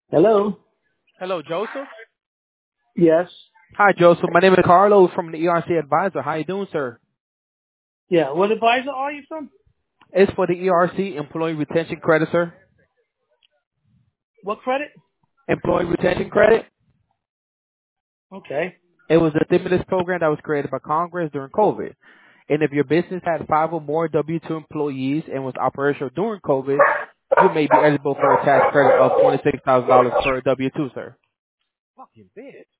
Hello? Hello, Joseph. Yes. Hi, Joseph. My name is Carlos from the ERC Advisor. How you doing, sir? Yeah. What advisor are you from? It's for the ERC Employee Retention Credit, sir. What credit? Employee Retention Credit. Okay. It was a stimulus program that was created by Congress during COVID. And if your business had 5 or more W-2 employees and was operational during COVID, you may be eligible for a tax credit of $26,000 per W-2, sir. Fucking bitch.